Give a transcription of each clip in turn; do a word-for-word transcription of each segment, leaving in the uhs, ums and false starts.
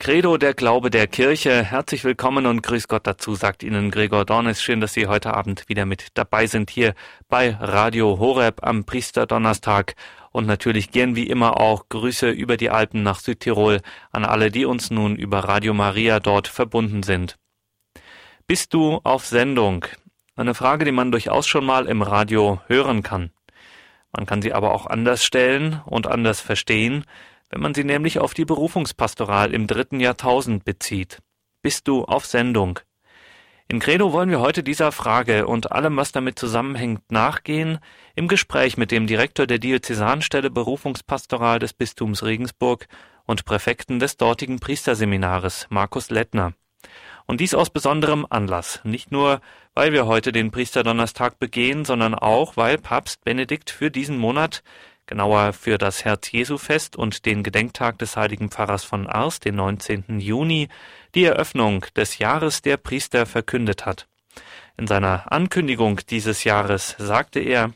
Credo, der Glaube der Kirche. Herzlich willkommen und grüß Gott dazu, sagt Ihnen Gregor Dornis. Schön, dass Sie heute Abend wieder mit dabei sind hier bei Radio Horeb am Priesterdonnerstag. Und natürlich gern wie immer auch Grüße über die Alpen nach Südtirol an alle, die uns nun über Radio Maria dort verbunden sind. Bist du auf Sendung? Eine Frage, die man durchaus schon mal im Radio hören kann. Man kann sie aber auch anders stellen und anders verstehen, wenn man sie nämlich auf die Berufungspastoral im dritten Jahrtausend bezieht. Bist du auf Sendung? In Credo wollen wir heute dieser Frage und allem, was damit zusammenhängt, nachgehen, im Gespräch mit dem Direktor der Diözesanstelle Berufungspastoral des Bistums Regensburg und Präfekten des dortigen Priesterseminares, Markus Lettner. Und dies aus besonderem Anlass, nicht nur, weil wir heute den Priesterdonnerstag begehen, sondern auch, weil Papst Benedikt für diesen Monat, genauer für das Herz-Jesu-Fest und den Gedenktag des heiligen Pfarrers von Ars, den neunzehnten Juni, die Eröffnung des Jahres der Priester verkündet hat. In seiner Ankündigung dieses Jahres sagte er: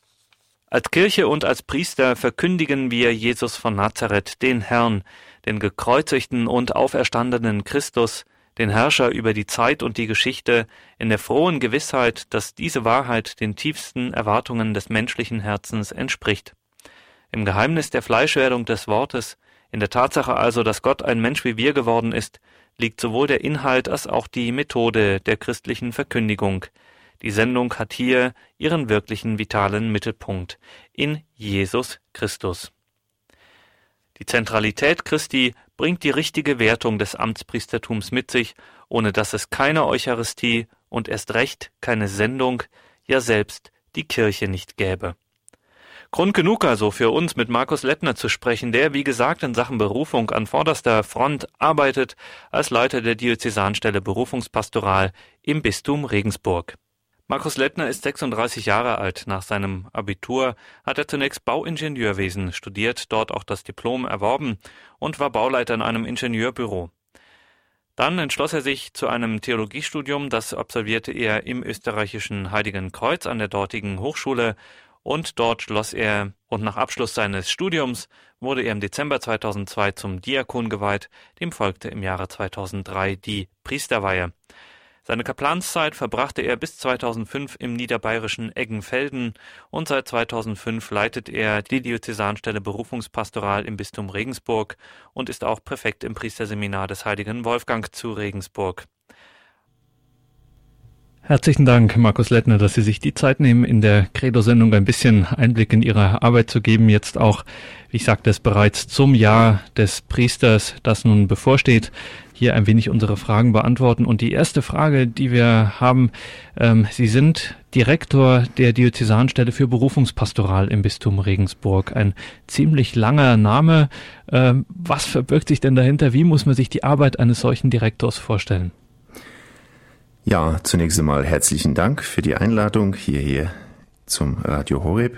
Als Kirche und als Priester verkündigen wir Jesus von Nazareth, den Herrn, den gekreuzigten und auferstandenen Christus, den Herrscher über die Zeit und die Geschichte, in der frohen Gewissheit, dass diese Wahrheit den tiefsten Erwartungen des menschlichen Herzens entspricht. Im Geheimnis der Fleischwerdung des Wortes, in der Tatsache also, dass Gott ein Mensch wie wir geworden ist, liegt sowohl der Inhalt als auch die Methode der christlichen Verkündigung. Die Sendung hat hier ihren wirklichen vitalen Mittelpunkt in Jesus Christus. Die Zentralität Christi bringt die richtige Wertung des Amtspriestertums mit sich, ohne dass es keine Eucharistie und erst recht keine Sendung, ja selbst die Kirche nicht gäbe. Grund genug also für uns, mit Markus Lettner zu sprechen, der, wie gesagt, in Sachen Berufung an vorderster Front arbeitet, als Leiter der Diözesanstelle Berufungspastoral im Bistum Regensburg. Markus Lettner ist sechsunddreißig Jahre alt. Nach seinem Abitur hat er zunächst Bauingenieurwesen studiert, dort auch das Diplom erworben und war Bauleiter in einem Ingenieurbüro. Dann entschloss er sich zu einem Theologiestudium, das absolvierte er im österreichischen Heiligen Kreuz an der dortigen Hochschule. Und dort schloss er, und nach Abschluss seines Studiums wurde er im Dezember zweitausendzwei zum Diakon geweiht, dem folgte im Jahre zweitausenddrei die Priesterweihe. Seine Kaplanszeit verbrachte er bis zweitausendfünf im niederbayerischen Eggenfelden und seit zweitausendfünf leitet er die Diözesanstelle Berufungspastoral im Bistum Regensburg und ist auch Präfekt im Priesterseminar des heiligen Wolfgang zu Regensburg. Herzlichen Dank, Markus Lettner, dass Sie sich die Zeit nehmen, in der Credo-Sendung ein bisschen Einblick in Ihre Arbeit zu geben. Jetzt auch, wie ich sagte es bereits, zum Jahr des Priesters, das nun bevorsteht, hier ein wenig unsere Fragen beantworten. Und die erste Frage, die wir haben, ähm, Sie sind Direktor der Diözesanstelle für Berufungspastoral im Bistum Regensburg. Ein ziemlich langer Name. Ähm, was verbirgt sich denn dahinter? Wie muss man sich die Arbeit eines solchen Direktors vorstellen? Ja, zunächst einmal herzlichen Dank für die Einladung hierher zum Radio Horeb.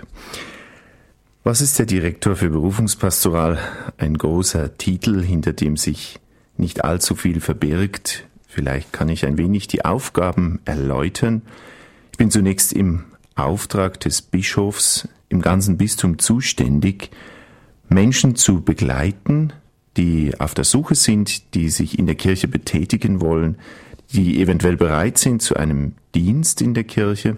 Was ist der Direktor für Berufungspastoral? Ein großer Titel, hinter dem sich nicht allzu viel verbirgt. Vielleicht kann ich ein wenig die Aufgaben erläutern. Ich bin zunächst im Auftrag des Bischofs im ganzen Bistum zuständig, Menschen zu begleiten, die auf der Suche sind, die sich in der Kirche betätigen wollen, die eventuell bereit sind zu einem Dienst in der Kirche,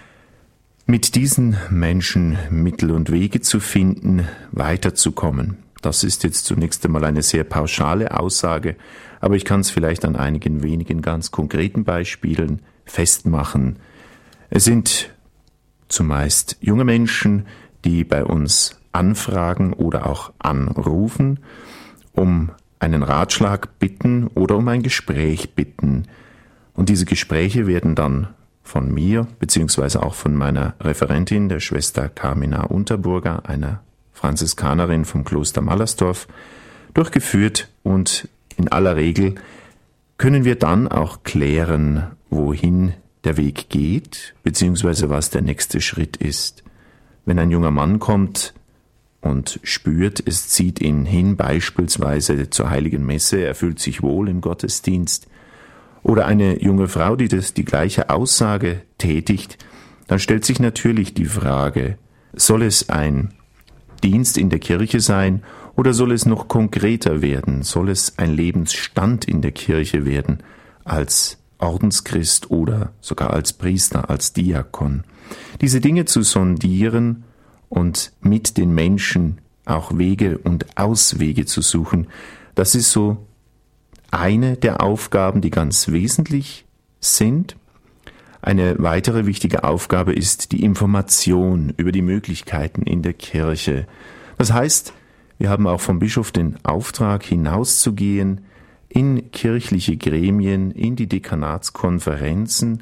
mit diesen Menschen Mittel und Wege zu finden, weiterzukommen. Das ist jetzt zunächst einmal eine sehr pauschale Aussage, aber ich kann es vielleicht an einigen wenigen ganz konkreten Beispielen festmachen. Es sind zumeist junge Menschen, die bei uns anfragen oder auch anrufen, um einen Ratschlag bitten oder um ein Gespräch bitten. Und diese Gespräche werden dann von mir, beziehungsweise auch von meiner Referentin, der Schwester Carmina Unterburger, einer Franziskanerin vom Kloster Mallersdorf, durchgeführt und in aller Regel können wir dann auch klären, wohin der Weg geht, beziehungsweise was der nächste Schritt ist. Wenn ein junger Mann kommt und spürt, es zieht ihn hin, beispielsweise zur Heiligen Messe, er fühlt sich wohl im Gottesdienst, oder eine junge Frau, die das die gleiche Aussage tätigt, dann stellt sich natürlich die Frage, soll es ein Dienst in der Kirche sein Oder soll es noch konkreter werden? Soll es ein Lebensstand in der Kirche werden, als Ordenschrist oder sogar als Priester, als Diakon? Diese Dinge zu sondieren und mit den Menschen auch Wege und Auswege zu suchen, das ist so eine der Aufgaben, die ganz wesentlich sind. Eine weitere wichtige Aufgabe ist die Information über die Möglichkeiten in der Kirche. Das heißt, wir haben auch vom Bischof den Auftrag, hinauszugehen in kirchliche Gremien, in die Dekanatskonferenzen,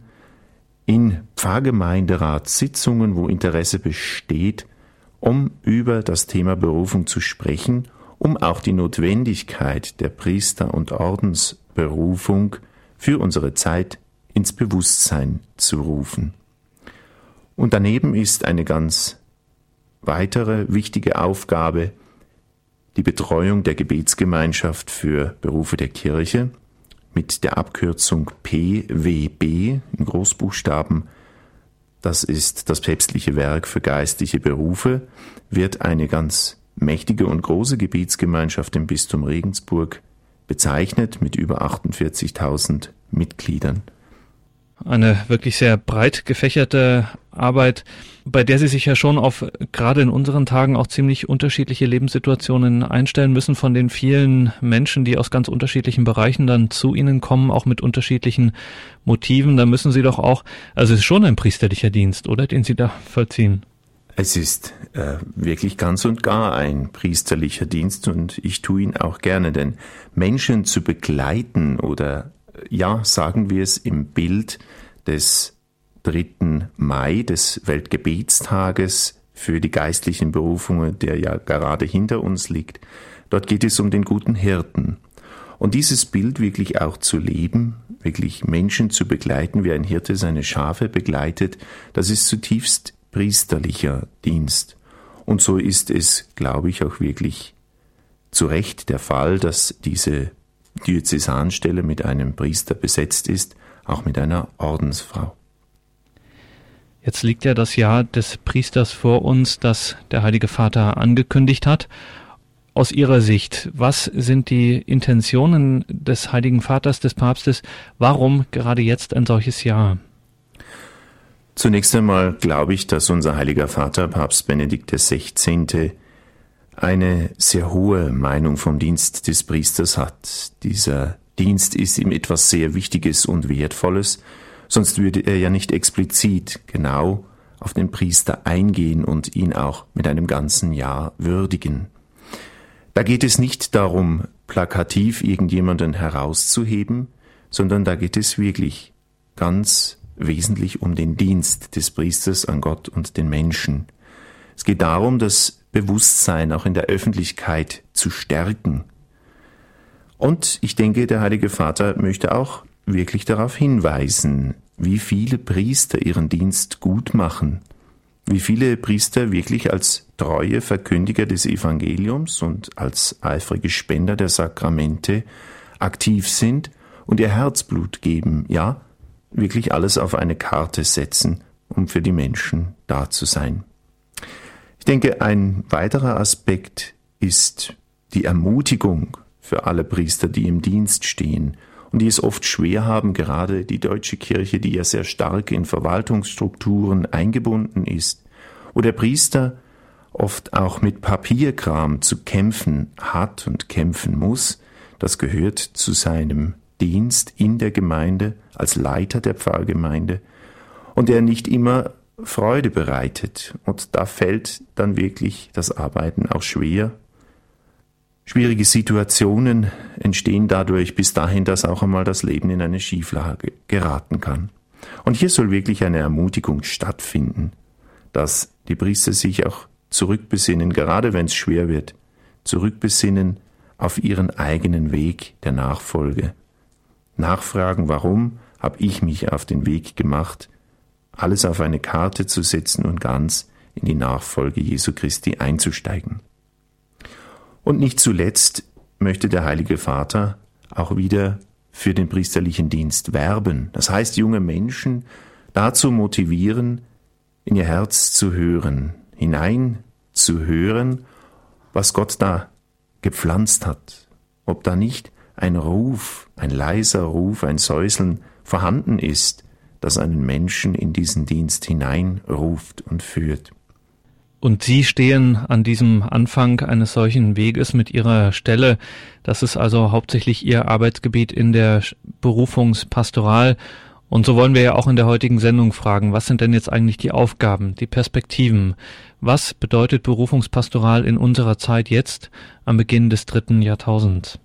in Pfarrgemeinderatssitzungen, wo Interesse besteht, um über das Thema Berufung zu sprechen, um auch die Notwendigkeit der Priester- und Ordensberufung für unsere Zeit ins Bewusstsein zu rufen. Und daneben ist eine ganz weitere wichtige Aufgabe die Betreuung der Gebetsgemeinschaft für Berufe der Kirche mit der Abkürzung P W B in Großbuchstaben. Das ist das päpstliche Werk für geistliche Berufe, wird eine ganz mächtige und große Gebetsgemeinschaft im Bistum Regensburg bezeichnet mit über achtundvierzigtausend Mitgliedern. Eine wirklich sehr breit gefächerte Arbeit, bei der Sie sich ja schon auf gerade in unseren Tagen auch ziemlich unterschiedliche Lebenssituationen einstellen müssen, von den vielen Menschen, die aus ganz unterschiedlichen Bereichen dann zu Ihnen kommen, auch mit unterschiedlichen Motiven. Da müssen Sie doch auch, also es ist schon ein priesterlicher Dienst, oder, den Sie da vollziehen? Es ist äh, wirklich ganz und gar ein priesterlicher Dienst und ich tue ihn auch gerne, denn Menschen zu begleiten oder ja, sagen wir es im Bild des dritten Mai, des Weltgebetstages für die geistlichen Berufungen, der ja gerade hinter uns liegt. Dort geht es um den guten Hirten. Und dieses Bild wirklich auch zu leben, wirklich Menschen zu begleiten, wie ein Hirte seine Schafe begleitet, das ist zutiefst priesterlicher Dienst. Und so ist es, glaube ich, auch wirklich zu Recht der Fall, dass diese Diözesanstelle mit einem Priester besetzt ist, auch mit einer Ordensfrau. Jetzt liegt ja das Jahr des Priesters vor uns, das der Heilige Vater angekündigt hat. Aus Ihrer Sicht, was sind die Intentionen des Heiligen Vaters, des Papstes? Warum gerade jetzt ein solches Jahr? Zunächst einmal glaube ich, dass unser Heiliger Vater, Papst Benedikt der Sechzehnte, eine sehr hohe Meinung vom Dienst des Priesters hat. Dieser Dienst ist ihm etwas sehr Wichtiges und Wertvolles, sonst würde er ja nicht explizit genau auf den Priester eingehen und ihn auch mit einem ganzen Jahr würdigen. Da geht es nicht darum, plakativ irgendjemanden herauszuheben, sondern da geht es wirklich ganz wesentlich um den Dienst des Priesters an Gott und den Menschen. Es geht darum, das Bewusstsein auch in der Öffentlichkeit zu stärken. Und ich denke, der Heilige Vater möchte auch wirklich darauf hinweisen, wie viele Priester ihren Dienst gut machen, wie viele Priester wirklich als treue Verkündiger des Evangeliums und als eifrige Spender der Sakramente aktiv sind und ihr Herzblut geben, ja, wirklich alles auf eine Karte setzen, um für die Menschen da zu sein. Ich denke, ein weiterer Aspekt ist die Ermutigung für alle Priester, die im Dienst stehen und die es oft schwer haben, gerade die deutsche Kirche, die ja sehr stark in Verwaltungsstrukturen eingebunden ist, wo der Priester oft auch mit Papierkram zu kämpfen hat und kämpfen muss. Das gehört zu seinem Dienst in der Gemeinde als Leiter der Pfarrgemeinde und der nicht immer Freude bereitet. Und da fällt dann wirklich das Arbeiten auch schwer. Schwierige Situationen entstehen dadurch bis dahin, dass auch einmal das Leben in eine Schieflage geraten kann. Und hier soll wirklich eine Ermutigung stattfinden, dass die Priester sich auch zurückbesinnen, gerade wenn es schwer wird, zurückbesinnen auf ihren eigenen Weg der Nachfolge. Nachfragen, warum habe ich mich auf den Weg gemacht, alles auf eine Karte zu setzen und ganz in die Nachfolge Jesu Christi einzusteigen. Und nicht zuletzt möchte der Heilige Vater auch wieder für den priesterlichen Dienst werben. Das heißt, junge Menschen dazu motivieren, in ihr Herz zu hören, hinein zu hören, was Gott da gepflanzt hat, ob da nicht ein Ruf, ein leiser Ruf, ein Säuseln vorhanden ist, das einen Menschen in diesen Dienst hineinruft und führt. Und Sie stehen an diesem Anfang eines solchen Weges mit Ihrer Stelle. Das ist also hauptsächlich Ihr Arbeitsgebiet in der Berufungspastoral. Und so wollen wir ja auch in der heutigen Sendung fragen, was sind denn jetzt eigentlich die Aufgaben, die Perspektiven? Was bedeutet Berufungspastoral in unserer Zeit jetzt am Beginn des dritten Jahrtausends?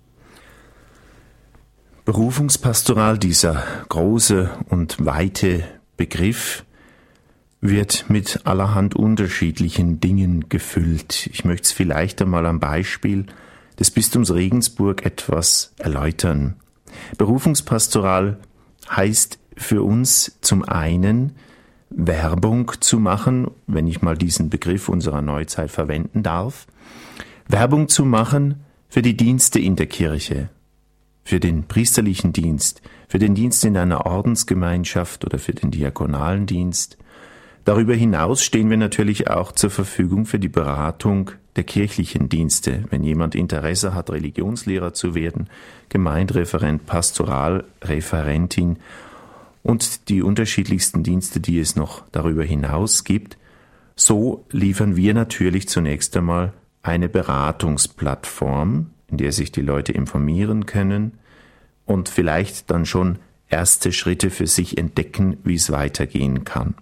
Berufungspastoral, dieser große und weite Begriff, wird mit allerhand unterschiedlichen Dingen gefüllt. Ich möchte es vielleicht einmal am Beispiel des Bistums Regensburg etwas erläutern. Berufungspastoral heißt für uns zum einen, Werbung zu machen, wenn ich mal diesen Begriff unserer Neuzeit verwenden darf, Werbung zu machen für die Dienste in der Kirche, für den priesterlichen Dienst, für den Dienst in einer Ordensgemeinschaft oder für den diakonalen Dienst. Darüber hinaus stehen wir natürlich auch zur Verfügung für die Beratung der kirchlichen Dienste. Wenn jemand Interesse hat, Religionslehrer zu werden, Gemeindereferent, Pastoralreferentin und die unterschiedlichsten Dienste, die es noch darüber hinaus gibt, so liefern wir natürlich zunächst einmal eine Beratungsplattform, in der sich die Leute informieren können und vielleicht dann schon erste Schritte für sich entdecken, wie es weitergehen kann.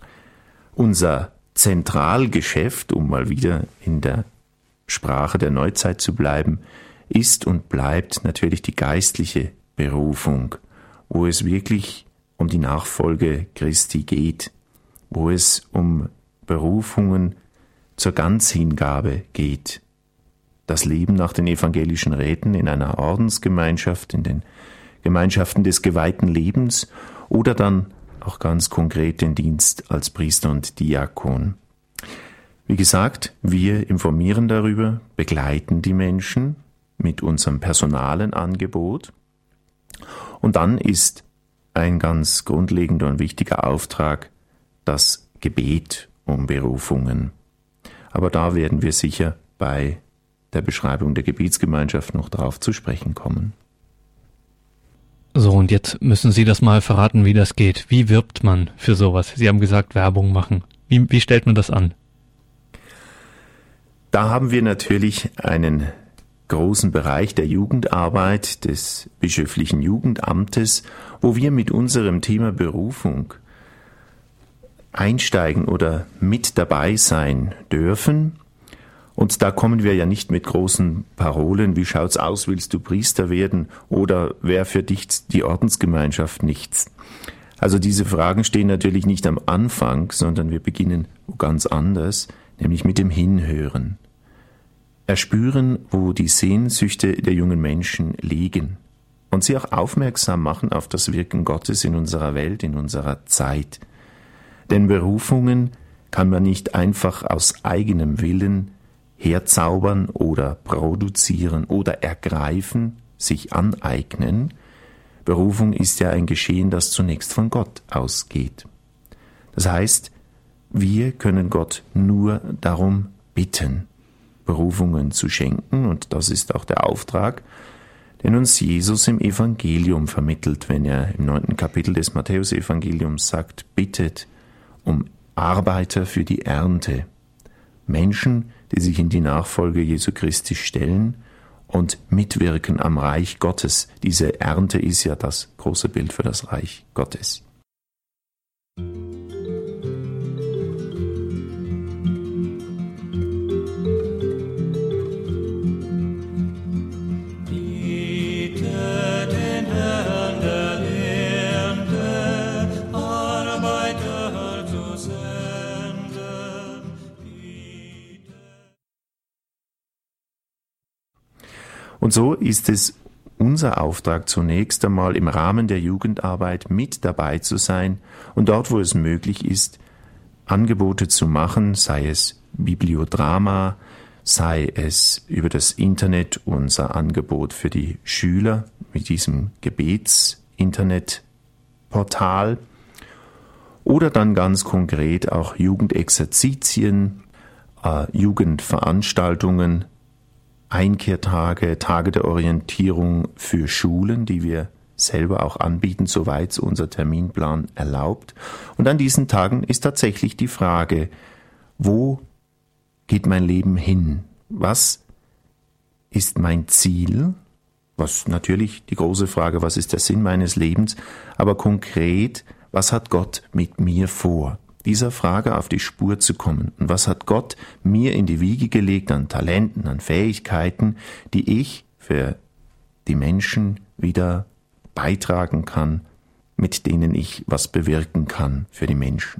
Unser Zentralgeschäft, um mal wieder in der Sprache der Neuzeit zu bleiben, ist und bleibt natürlich die geistliche Berufung, wo es wirklich um die Nachfolge Christi geht, wo es um Berufungen zur Ganzhingabe geht. Das Leben nach den evangelischen Räten in einer Ordensgemeinschaft, in den Gemeinschaften des geweihten Lebens oder dann auch ganz konkret den Dienst als Priester und Diakon. Wie gesagt, wir informieren darüber, begleiten die Menschen mit unserem personalen Angebot und dann ist ein ganz grundlegender und wichtiger Auftrag das Gebet um Berufungen. Aber da werden wir sicher bei der Beschreibung der Gebetsgemeinschaft noch darauf zu sprechen kommen. So, und jetzt müssen Sie das mal verraten, wie das geht. Wie wirbt man für sowas? Sie haben gesagt, Werbung machen. Wie, wie stellt man das an? Da haben wir natürlich einen großen Bereich der Jugendarbeit, des bischöflichen Jugendamtes, wo wir mit unserem Thema Berufung einsteigen oder mit dabei sein dürfen. Und da kommen wir ja nicht mit großen Parolen, wie schaut's aus, willst du Priester werden oder wer für dich die Ordensgemeinschaft nichts. Also diese Fragen stehen natürlich nicht am Anfang, sondern wir beginnen ganz anders, nämlich mit dem Hinhören. Erspüren, wo die Sehnsüchte der jungen Menschen liegen und sie auch aufmerksam machen auf das Wirken Gottes in unserer Welt, in unserer Zeit. Denn Berufungen kann man nicht einfach aus eigenem Willen herzaubern oder produzieren oder ergreifen, sich aneignen. Berufung ist ja ein Geschehen, das zunächst von Gott ausgeht. Das heißt, wir können Gott nur darum bitten, Berufungen zu schenken, und das ist auch der Auftrag, den uns Jesus im Evangelium vermittelt, wenn er im neunten Kapitel des Matthäusevangeliums sagt, bittet um Arbeiter für die Ernte. Menschen, die sich in die Nachfolge Jesu Christi stellen und mitwirken am Reich Gottes. Diese Ernte ist ja das große Bild für das Reich Gottes. Und so ist es unser Auftrag zunächst einmal im Rahmen der Jugendarbeit mit dabei zu sein und dort, wo es möglich ist, Angebote zu machen, sei es Bibliodrama, sei es über das Internet unser Angebot für die Schüler mit diesem Gebets-Internet-Portal oder dann ganz konkret auch Jugendexerzitien, äh, Jugendveranstaltungen, Einkehrtage, Tage der Orientierung für Schulen, die wir selber auch anbieten, soweit es unser Terminplan erlaubt. Und an diesen Tagen ist tatsächlich die Frage, wo geht mein Leben hin? Was ist mein Ziel? Was natürlich die große Frage, was ist der Sinn meines Lebens? Aber konkret, was hat Gott mit mir vor? Dieser Frage auf die Spur zu kommen. Und was hat Gott mir in die Wiege gelegt an Talenten, an Fähigkeiten, die ich für die Menschen wieder beitragen kann, mit denen ich was bewirken kann für die Menschen?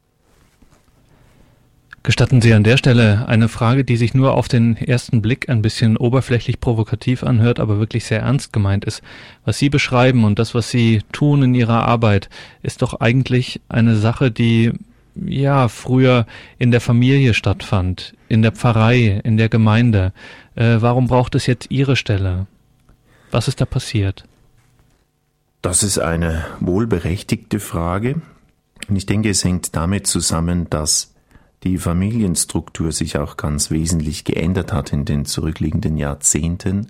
Gestatten Sie an der Stelle eine Frage, die sich nur auf den ersten Blick ein bisschen oberflächlich provokativ anhört, aber wirklich sehr ernst gemeint ist. Was Sie beschreiben und das, was Sie tun in Ihrer Arbeit, ist doch eigentlich eine Sache, die ja früher in der Familie stattfand, in der Pfarrei, in der Gemeinde. Äh, warum braucht es jetzt Ihre Stelle? Was ist da passiert? Das ist eine wohlberechtigte Frage. Und ich denke, es hängt damit zusammen, dass die Familienstruktur sich auch ganz wesentlich geändert hat in den zurückliegenden Jahrzehnten.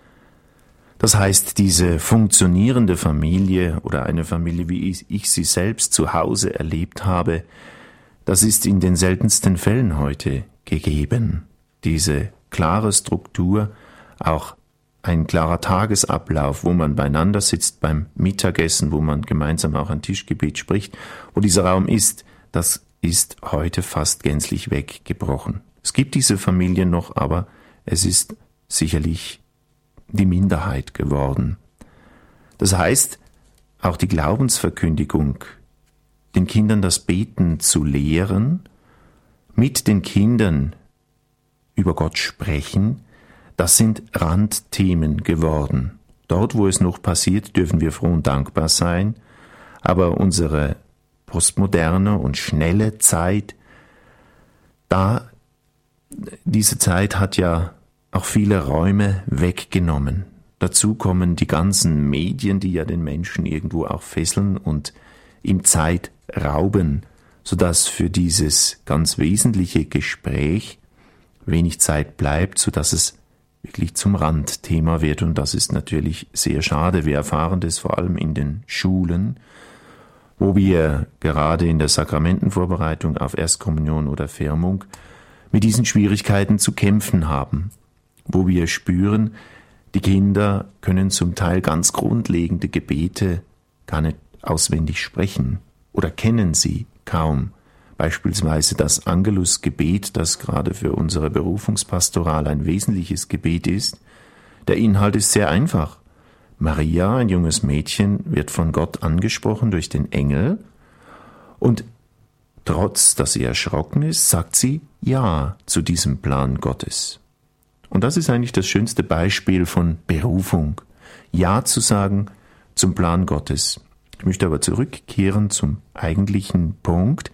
Das heißt, diese funktionierende Familie oder eine Familie, wie ich, ich sie selbst zu Hause erlebt habe, das ist in den seltensten Fällen heute gegeben. Diese klare Struktur, auch ein klarer Tagesablauf, wo man beieinander sitzt beim Mittagessen, wo man gemeinsam auch ein Tischgebet spricht, wo dieser Raum ist, das ist heute fast gänzlich weggebrochen. Es gibt diese Familien noch, aber es ist sicherlich die Minderheit geworden. Das heißt, auch die Glaubensverkündigung, den Kindern das Beten zu lehren, mit den Kindern über Gott sprechen, das sind Randthemen geworden. Dort, wo es noch passiert, dürfen wir froh und dankbar sein, aber unsere postmoderne und schnelle Zeit, da diese Zeit hat ja auch viele Räume weggenommen. Dazu kommen die ganzen Medien, die ja den Menschen irgendwo auch fesseln und ihm Zeit rauben, sodass für dieses ganz wesentliche Gespräch wenig Zeit bleibt, sodass es wirklich zum Randthema wird, und das ist natürlich sehr schade. Wir erfahren das vor allem in den Schulen, wo wir gerade in der Sakramentenvorbereitung auf Erstkommunion oder Firmung mit diesen Schwierigkeiten zu kämpfen haben, wo wir spüren, die Kinder können zum Teil ganz grundlegende Gebete gar nicht auswendig sprechen oder kennen sie kaum. Beispielsweise das Angelusgebet, das gerade für unsere Berufungspastoral ein wesentliches Gebet ist. Der Inhalt ist sehr einfach. Maria, ein junges Mädchen, wird von Gott angesprochen durch den Engel, und trotz, dass sie erschrocken ist, sagt sie Ja zu diesem Plan Gottes. Und das ist eigentlich das schönste Beispiel von Berufung. Ja zu sagen zum Plan Gottes. Ich möchte aber zurückkehren zum eigentlichen Punkt.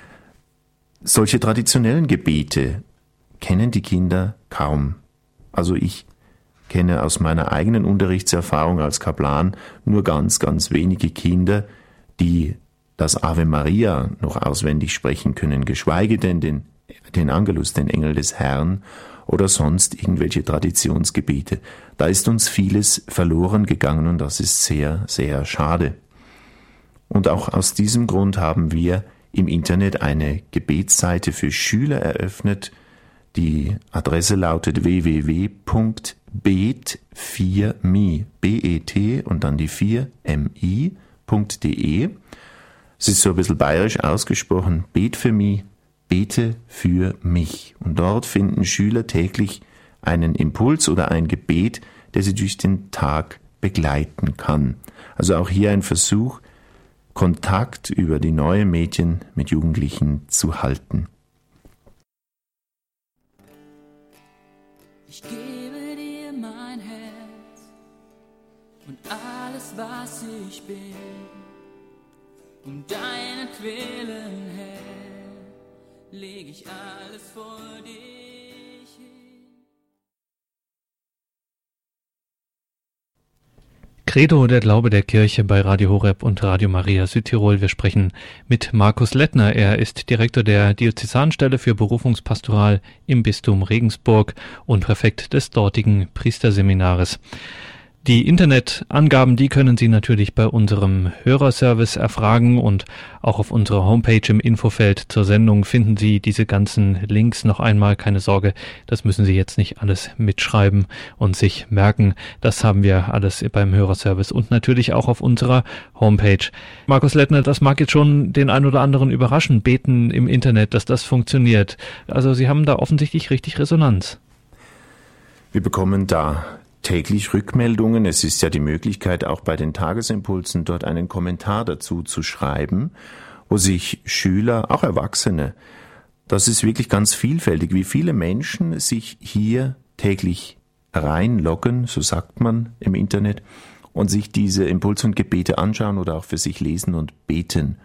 Solche traditionellen Gebete kennen die Kinder kaum. Also ich kenne aus meiner eigenen Unterrichtserfahrung als Kaplan nur ganz, ganz wenige Kinder, die das Ave Maria noch auswendig sprechen können, geschweige denn den, den Angelus, den Engel des Herrn, oder sonst irgendwelche Traditionsgebete. Da ist uns vieles verloren gegangen, und das ist sehr, sehr schade. Und auch aus diesem Grund haben wir im Internet eine Gebetsseite für Schüler eröffnet. Die Adresse lautet w w w punkt bet vier mi, B E T und dann die vier M I punkt de. Es ist so ein bisschen bayerisch ausgesprochen, bet für mi, bete für mich. Und dort finden Schüler täglich einen Impuls oder ein Gebet, der sie durch den Tag begleiten kann. Also auch hier ein Versuch, Kontakt über die neuen Medien mit Jugendlichen zu halten. Ich gebe dir mein Herz und alles, was ich bin, um deinetwillen, Herr, leg ich alles vor dich hin. Credo, der Glaube der Kirche bei Radio Horeb und Radio Maria Südtirol. Wir sprechen mit Markus Lettner. Er ist Direktor der Diözesanstelle für Berufungspastoral im Bistum Regensburg und Präfekt des dortigen Priesterseminares. Die Internetangaben, die können Sie natürlich bei unserem Hörerservice erfragen und auch auf unserer Homepage im Infofeld zur Sendung finden Sie diese ganzen Links noch einmal. Keine Sorge, das müssen Sie jetzt nicht alles mitschreiben und sich merken. Das haben wir alles beim Hörerservice und natürlich auch auf unserer Homepage. Markus Lettner, das mag jetzt schon den ein oder anderen überraschen, beten im Internet, dass das funktioniert. Also Sie haben da offensichtlich richtig Resonanz. Wir bekommen da täglich Rückmeldungen. Es ist ja die Möglichkeit, auch bei den Tagesimpulsen dort einen Kommentar dazu zu schreiben, wo sich Schüler, auch Erwachsene, das ist wirklich ganz vielfältig, wie viele Menschen sich hier täglich reinloggen, so sagt man im Internet, und sich diese Impulse und Gebete anschauen oder auch für sich lesen und beten.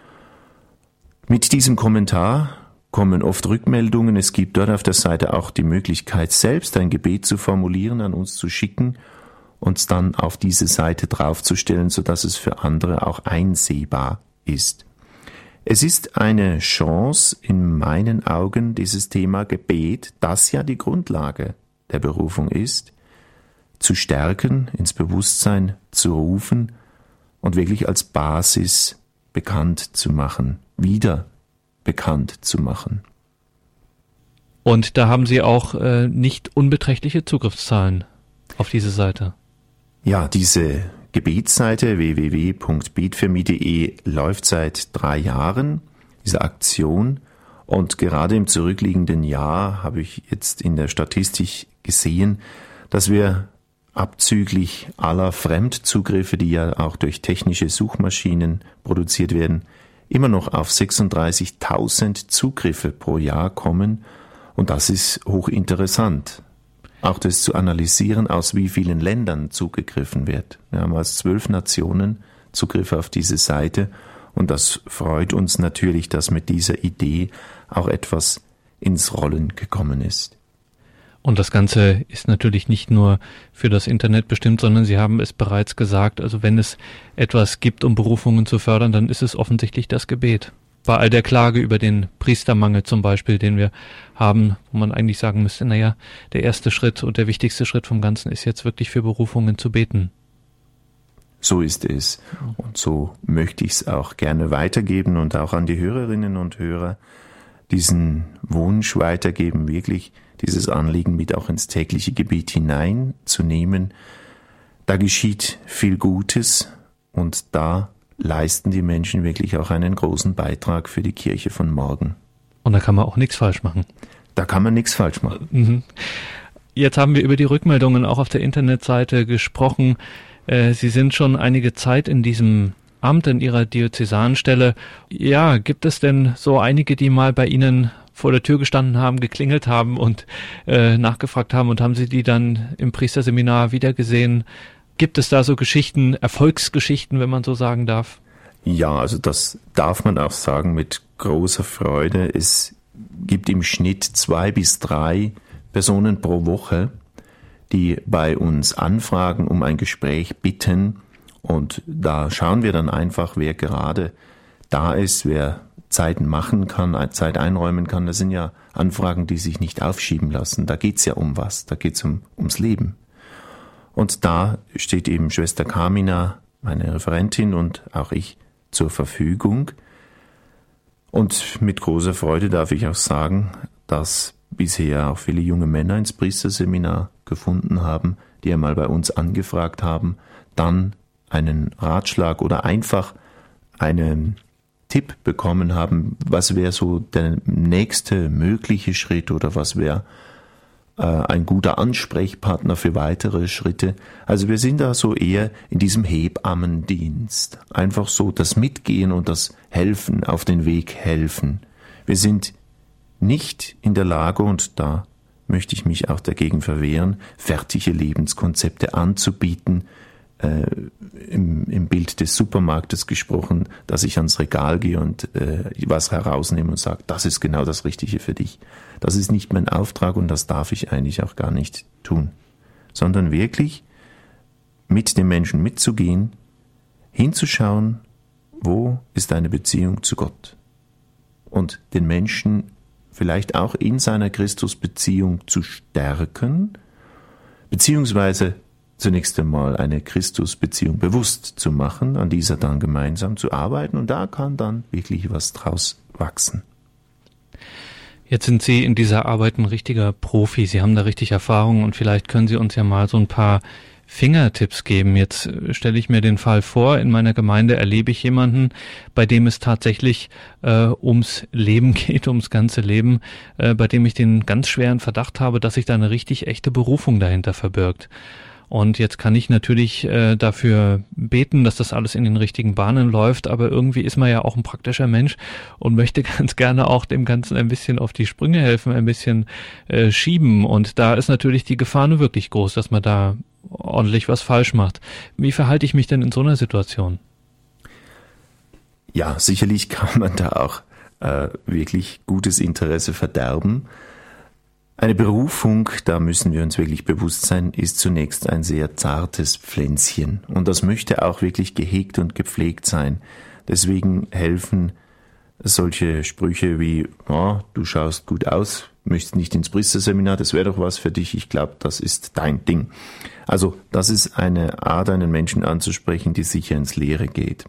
Mit diesem Kommentar kommen oft Rückmeldungen. Es gibt dort auf der Seite auch die Möglichkeit, selbst ein Gebet zu formulieren, an uns zu schicken und dann auf diese Seite draufzustellen, sodass es für andere auch einsehbar ist. Es ist eine Chance, in meinen Augen, dieses Thema Gebet, das ja die Grundlage der Berufung ist, zu stärken, ins Bewusstsein zu rufen und wirklich als Basis bekannt zu machen, wieder bekannt zu machen. Und da haben Sie auch äh, nicht unbeträchtliche Zugriffszahlen auf diese Seite. Ja, diese Gebetsseite w w w punkt betfirmi punkt de läuft seit drei Jahren, diese Aktion. Und gerade im zurückliegenden Jahr habe ich jetzt in der Statistik gesehen, dass wir abzüglich aller Fremdzugriffe, die ja auch durch technische Suchmaschinen produziert werden, immer noch auf sechsunddreißigtausend Zugriffe pro Jahr kommen. Und das ist hochinteressant. Auch das zu analysieren, aus wie vielen Ländern zugegriffen wird. Wir haben aus zwölf Nationen Zugriffe auf diese Seite. Und das freut uns natürlich, dass mit dieser Idee auch etwas ins Rollen gekommen ist. Und das Ganze ist natürlich nicht nur für das Internet bestimmt, sondern Sie haben es bereits gesagt, also wenn es etwas gibt, um Berufungen zu fördern, dann ist es offensichtlich das Gebet. Bei all der Klage über den Priestermangel zum Beispiel, den wir haben, wo man eigentlich sagen müsste, naja, der erste Schritt und der wichtigste Schritt vom Ganzen ist jetzt wirklich für Berufungen zu beten. So ist es. Und so möchte ich es auch gerne weitergeben und auch an die Hörerinnen und Hörer diesen Wunsch weitergeben, wirklich dieses Anliegen mit auch ins tägliche Gebet hineinzunehmen. Da geschieht viel Gutes und da leisten die Menschen wirklich auch einen großen Beitrag für die Kirche von morgen. Und da kann man auch nichts falsch machen. Da kann man nichts falsch machen. Mhm. Jetzt haben wir über die Rückmeldungen auch auf der Internetseite gesprochen. Sie sind schon einige Zeit in diesem Amt, in Ihrer Diözesanstelle. Ja, gibt es denn so einige, die mal bei Ihnen vor der Tür gestanden haben, geklingelt haben und äh, nachgefragt haben und haben Sie die dann im Priesterseminar wiedergesehen? Gibt es da so Geschichten, Erfolgsgeschichten, wenn man so sagen darf? Ja, also das darf man auch sagen mit großer Freude. Es gibt im Schnitt zwei bis drei Personen pro Woche, die bei uns anfragen, um ein Gespräch bitten. Und da schauen wir dann einfach, wer gerade da ist, wer Zeiten machen kann, Zeit einräumen kann. Das sind ja Anfragen, die sich nicht aufschieben lassen. Da geht's ja um was, da geht's um ums Leben. Und da steht eben Schwester Carmina, meine Referentin, und auch ich zur Verfügung. Und mit großer Freude darf ich auch sagen, dass bisher auch viele junge Männer ins Priesterseminar gefunden haben, die einmal bei uns angefragt haben, dann einen Ratschlag oder einfach einen Tipp bekommen haben, was wäre so der nächste mögliche Schritt oder was wäre äh, ein guter Ansprechpartner für weitere Schritte. Also wir sind da so eher in diesem Hebammendienst. Einfach so das Mitgehen und das Helfen, auf den Weg helfen. Wir sind nicht in der Lage, und da möchte ich mich auch dagegen verwehren, fertige Lebenskonzepte anzubieten, Äh, im, im Bild des Supermarktes gesprochen, dass ich ans Regal gehe und äh, was herausnehme und sage, das ist genau das Richtige für dich. Das ist nicht mein Auftrag und das darf ich eigentlich auch gar nicht tun. Sondern wirklich mit dem Menschen mitzugehen, hinzuschauen, wo ist deine Beziehung zu Gott? Und den Menschen vielleicht auch in seiner Christusbeziehung zu stärken, beziehungsweise zunächst einmal eine Christusbeziehung bewusst zu machen, an dieser dann gemeinsam zu arbeiten, und da kann dann wirklich was draus wachsen. Jetzt sind Sie in dieser Arbeit ein richtiger Profi. Sie haben da richtig Erfahrung, und vielleicht können Sie uns ja mal so ein paar Fingertipps geben. Jetzt stelle ich mir den Fall vor, in meiner Gemeinde erlebe ich jemanden, bei dem es tatsächlich äh, ums Leben geht, ums ganze Leben, äh, bei dem ich den ganz schweren Verdacht habe, dass sich da eine richtig echte Berufung dahinter verbirgt. Und jetzt kann ich natürlich äh, dafür beten, dass das alles in den richtigen Bahnen läuft, aber irgendwie ist man ja auch ein praktischer Mensch und möchte ganz gerne auch dem Ganzen ein bisschen auf die Sprünge helfen, ein bisschen äh, schieben. Und da ist natürlich die Gefahr nur wirklich groß, dass man da ordentlich was falsch macht. Wie verhalte ich mich denn in so einer Situation? Ja, sicherlich kann man da auch äh, wirklich gutes Interesse verderben. Eine Berufung, da müssen wir uns wirklich bewusst sein, ist zunächst ein sehr zartes Pflänzchen. Und das möchte auch wirklich gehegt und gepflegt sein. Deswegen helfen solche Sprüche wie, oh, du schaust gut aus, möchtest nicht ins Priesterseminar, das wäre doch was für dich, ich glaube, das ist dein Ding. Also das ist eine Art, einen Menschen anzusprechen, die sicher ins Leere geht.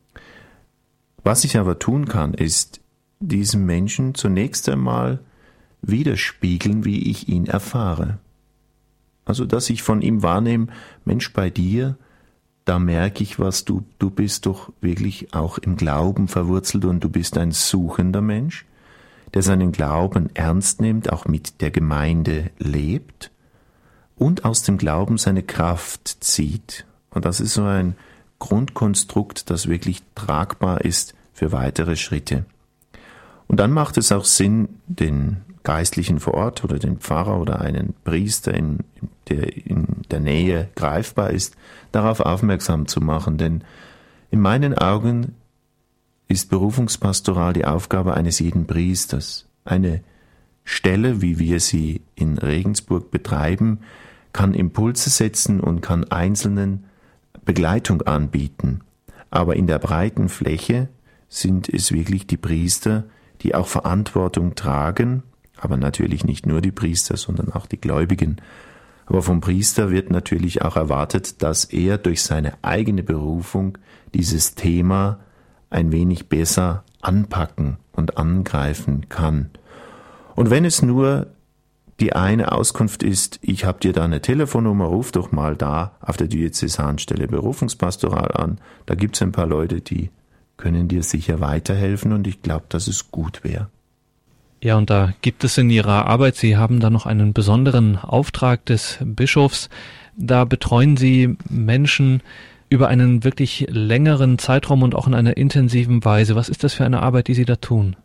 Was ich aber tun kann, ist, diesem Menschen zunächst einmal widerspiegeln, wie ich ihn erfahre. Also, dass ich von ihm wahrnehme, Mensch, bei dir, da merke ich was, du, du bist doch wirklich auch im Glauben verwurzelt und du bist ein suchender Mensch, der seinen Glauben ernst nimmt, auch mit der Gemeinde lebt und aus dem Glauben seine Kraft zieht. Und das ist so ein Grundkonstrukt, das wirklich tragbar ist für weitere Schritte. Und dann macht es auch Sinn, den Geistlichen vor Ort oder den Pfarrer oder einen Priester, in, der in der Nähe greifbar ist, darauf aufmerksam zu machen. Denn in meinen Augen ist Berufungspastoral die Aufgabe eines jeden Priesters. Eine Stelle, wie wir sie in Regensburg betreiben, kann Impulse setzen und kann Einzelnen Begleitung anbieten. Aber in der breiten Fläche sind es wirklich die Priester, die auch Verantwortung tragen, aber natürlich nicht nur die Priester, sondern auch die Gläubigen. Aber vom Priester wird natürlich auch erwartet, dass er durch seine eigene Berufung dieses Thema ein wenig besser anpacken und angreifen kann. Und wenn es nur die eine Auskunft ist, ich habe dir da eine Telefonnummer, ruf doch mal da auf der Diözesanstelle Berufungspastoral an, da gibt es ein paar Leute, die können dir sicher weiterhelfen, und ich glaube, dass es gut wäre. Ja, und da gibt es in Ihrer Arbeit, Sie haben da noch einen besonderen Auftrag des Bischofs, da betreuen Sie Menschen über einen wirklich längeren Zeitraum und auch in einer intensiven Weise. Was ist das für eine Arbeit, die Sie da tun?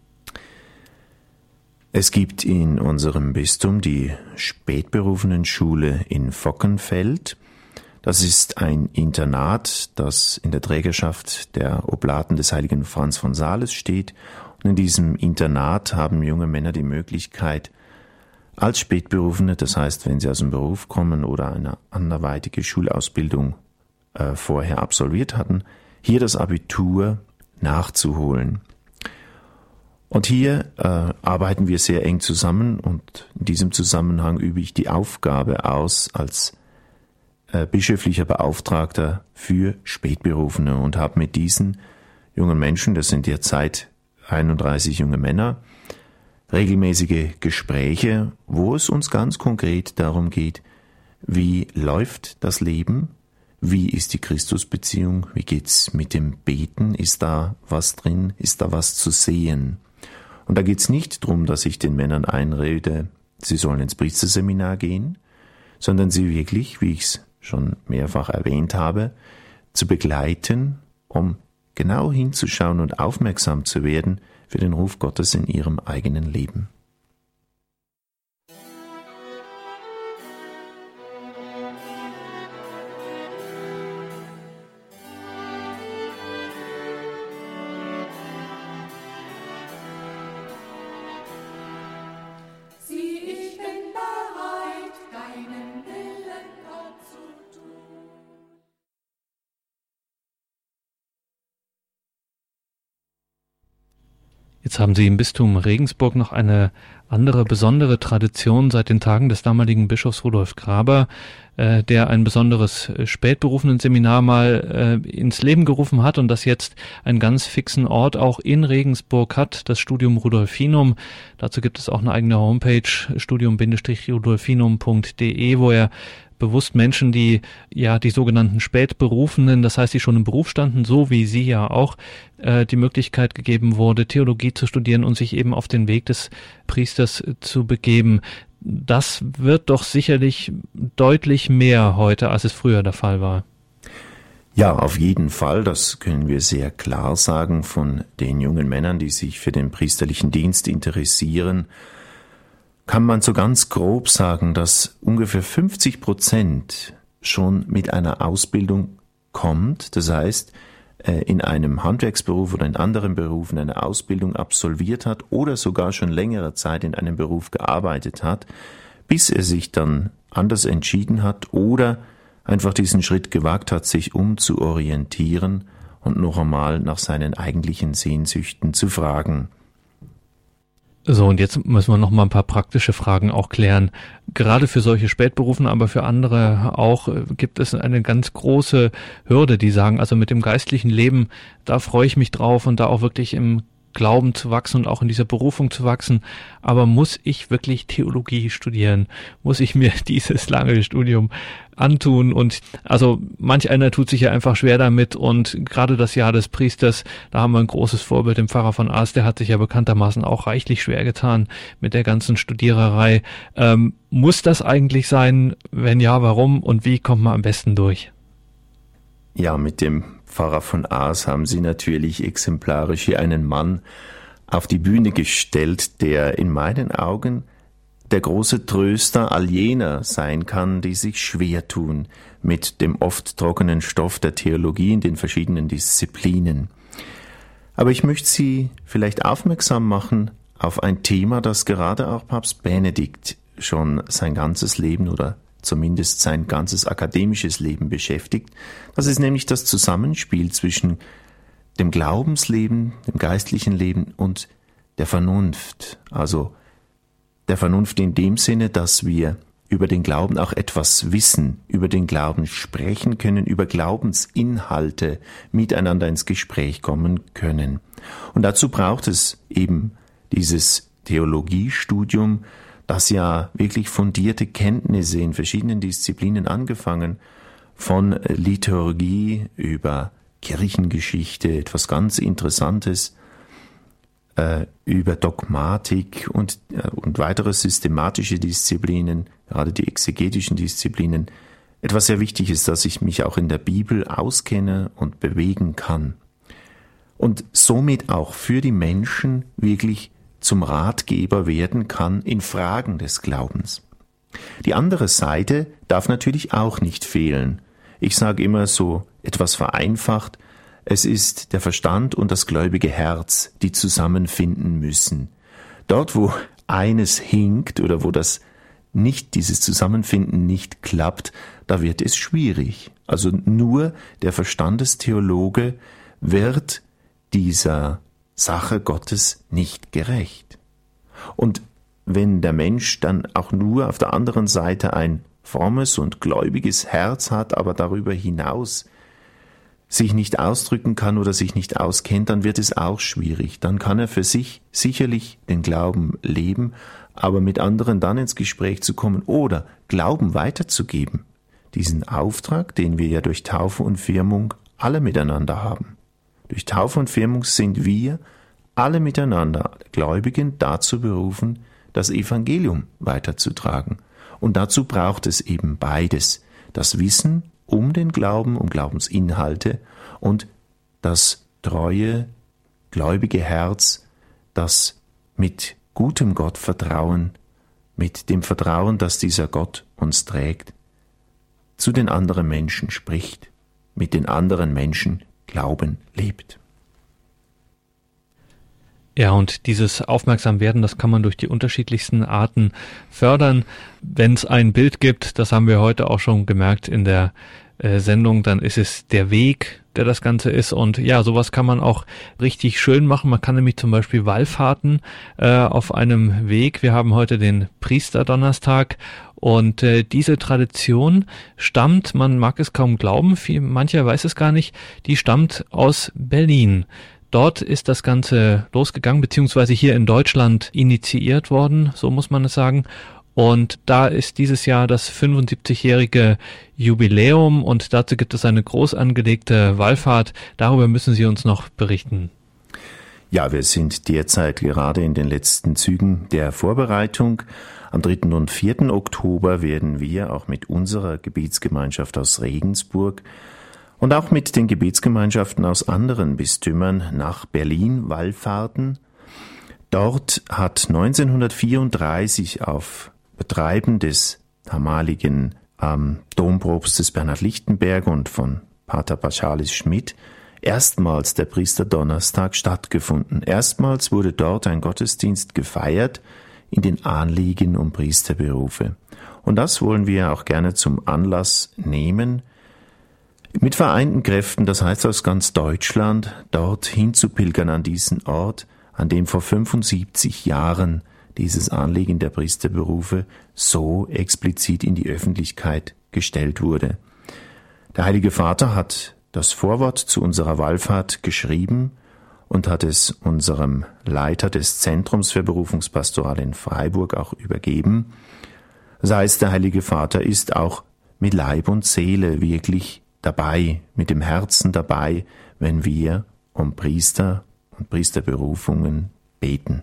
Es gibt in unserem Bistum die Spätberufenenschule in Vockenfeld. Das ist ein Internat, das in der Trägerschaft der Oblaten des heiligen Franz von Sales steht. Und in diesem Internat haben junge Männer die Möglichkeit, als Spätberufene, das heißt, wenn sie aus dem Beruf kommen oder eine anderweitige Schulausbildung äh, vorher absolviert hatten, hier das Abitur nachzuholen. Und hier äh, arbeiten wir sehr eng zusammen, und in diesem Zusammenhang übe ich die Aufgabe aus als äh, bischöflicher Beauftragter für Spätberufene und habe mit diesen jungen Menschen, das sind derzeit einunddreißig junge Männer, regelmäßige Gespräche, wo es uns ganz konkret darum geht, wie läuft das Leben, wie ist die Christusbeziehung, wie geht's mit dem Beten, ist da was drin, ist da was zu sehen. Und da geht's nicht darum, dass ich den Männern einrede, sie sollen ins Priesterseminar gehen, sondern sie wirklich, wie ich es schon mehrfach erwähnt habe, zu begleiten, um genau hinzuschauen und aufmerksam zu werden für den Ruf Gottes in ihrem eigenen Leben. Sieh, ich bin bereit, deinen Willen, Gott, zu tun. Jetzt haben Sie im Bistum Regensburg noch eine andere besondere Tradition seit den Tagen des damaligen Bischofs Rudolf Graber, äh, der ein besonderes äh, Spätberufenen-Seminar mal äh, ins Leben gerufen hat und das jetzt einen ganz fixen Ort auch in Regensburg hat, das Studium Rudolfinum. Dazu gibt es auch eine eigene Homepage, studium rudolfinum punkt de, wo er bewusst Menschen, die ja die sogenannten Spätberufenen, das heißt, die schon im Beruf standen, so wie Sie ja auch, äh, die Möglichkeit gegeben wurde, Theologie zu studieren und sich eben auf den Weg des Priesters zu begeben. Das wird doch sicherlich deutlich mehr heute, als es früher der Fall war. Ja, auf jeden Fall, das können wir sehr klar sagen von den jungen Männern, die sich für den priesterlichen Dienst interessieren. Kann man so ganz grob sagen, dass ungefähr fünfzig Prozent schon mit einer Ausbildung kommt. Das heißt, in einem Handwerksberuf oder in anderen Berufen eine Ausbildung absolviert hat oder sogar schon längere Zeit in einem Beruf gearbeitet hat, bis er sich dann anders entschieden hat oder einfach diesen Schritt gewagt hat, sich umzuorientieren und noch einmal nach seinen eigentlichen Sehnsüchten zu fragen. So, und jetzt müssen wir noch mal ein paar praktische Fragen auch klären. Gerade für solche Spätberufen, aber für andere auch, gibt es eine ganz große Hürde, die sagen, also mit dem geistlichen Leben, da freue ich mich drauf und da auch wirklich im Glauben zu wachsen und auch in dieser Berufung zu wachsen. Aber muss ich wirklich Theologie studieren? Muss ich mir dieses lange Studium antun? Und also manch einer tut sich ja einfach schwer damit und gerade das Jahr des Priesters, da haben wir ein großes Vorbild, den Pfarrer von Ars, der hat sich ja bekanntermaßen auch reichlich schwer getan mit der ganzen Studiererei. Ähm, muss das eigentlich sein? Wenn ja, warum? Und wie kommt man am besten durch? Ja, mit dem Pfarrer von Ars haben Sie natürlich exemplarisch hier einen Mann auf die Bühne gestellt, der in meinen Augen der große Tröster all jener sein kann, die sich schwer tun mit dem oft trockenen Stoff der Theologie in den verschiedenen Disziplinen. Aber ich möchte Sie vielleicht aufmerksam machen auf ein Thema, das gerade auch Papst Benedikt schon sein ganzes Leben oder zumindest sein ganzes akademisches Leben beschäftigt. Das ist nämlich das Zusammenspiel zwischen dem Glaubensleben, dem geistlichen Leben und der Vernunft. Also der Vernunft in dem Sinne, dass wir über den Glauben auch etwas wissen, über den Glauben sprechen können, über Glaubensinhalte miteinander ins Gespräch kommen können. Und dazu braucht es eben dieses Theologiestudium, das ja wirklich fundierte Kenntnisse in verschiedenen Disziplinen angefangen, von Liturgie über Kirchengeschichte, etwas ganz Interessantes, äh, über Dogmatik und, äh, und weitere systematische Disziplinen, gerade die exegetischen Disziplinen. Etwas sehr wichtig ist, dass ich mich auch in der Bibel auskenne und bewegen kann. Und somit auch für die Menschen wirklich zum Ratgeber werden kann in Fragen des Glaubens. Die andere Seite darf natürlich auch nicht fehlen. Ich sage immer so etwas vereinfacht, es ist der Verstand und das gläubige Herz, die zusammenfinden müssen. Dort, wo eines hinkt oder wo das nicht, dieses Zusammenfinden nicht klappt, da wird es schwierig. Also nur der Verstandestheologe wird dieser Sache Gottes nicht gerecht. Und wenn der Mensch dann auch nur auf der anderen Seite ein frommes und gläubiges Herz hat, aber darüber hinaus sich nicht ausdrücken kann oder sich nicht auskennt, dann wird es auch schwierig. Dann kann er für sich sicherlich den Glauben leben, aber mit anderen dann ins Gespräch zu kommen oder Glauben weiterzugeben, diesen Auftrag, den wir ja durch Taufe und Firmung alle miteinander haben. Durch Taufe und Firmung sind wir alle miteinander Gläubigen dazu berufen, das Evangelium weiterzutragen. Und dazu braucht es eben beides. Das Wissen um den Glauben, um Glaubensinhalte und das treue, gläubige Herz, das mit gutem Gottvertrauen, mit dem Vertrauen, dass dieser Gott uns trägt, zu den anderen Menschen spricht, mit den anderen Menschen Glauben lebt. Ja, und dieses Aufmerksamwerden, das kann man durch die unterschiedlichsten Arten fördern. Wenn es ein Bild gibt, das haben wir heute auch schon gemerkt in der äh, Sendung, dann ist es der Weg der das Ganze ist. Und ja, sowas kann man auch richtig schön machen. Man kann nämlich zum Beispiel Wallfahrten äh, auf einem Weg. Wir haben heute den Priesterdonnerstag. Und äh, diese Tradition stammt, man mag es kaum glauben, viel, mancher weiß es gar nicht, die stammt aus Berlin. Dort ist das Ganze losgegangen, beziehungsweise hier in Deutschland initiiert worden, so muss man es sagen. Und da ist dieses Jahr das fünfundsiebzigjährige Jubiläum und dazu gibt es eine groß angelegte Wallfahrt. Darüber müssen Sie uns noch berichten. Ja, wir sind derzeit gerade in den letzten Zügen der Vorbereitung. Am dritten und vierten Oktober werden wir auch mit unserer Gebetsgemeinschaft aus Regensburg und auch mit den Gebetsgemeinschaften aus anderen Bistümern nach Berlin wallfahrten. Dort hat neunzehnhundertvierunddreißig auf Betreiben des damaligen ähm, Dompropstes Bernhard Lichtenberg und von Pater Paschalis Schmidt erstmals der Priesterdonnerstag stattgefunden. Erstmals wurde dort ein Gottesdienst gefeiert in den Anliegen um Priesterberufe. Und das wollen wir auch gerne zum Anlass nehmen, mit vereinten Kräften, das heißt aus ganz Deutschland, dorthin zu pilgern an diesen Ort, an dem vor fünfundsiebzig Jahren dieses Anliegen der Priesterberufe so explizit in die Öffentlichkeit gestellt wurde. Der Heilige Vater hat das Vorwort zu unserer Wallfahrt geschrieben und hat es unserem Leiter des Zentrums für Berufungspastoral in Freiburg auch übergeben. Das heißt, der Heilige Vater ist auch mit Leib und Seele wirklich dabei, mit dem Herzen dabei, wenn wir um Priester und Priesterberufungen beten.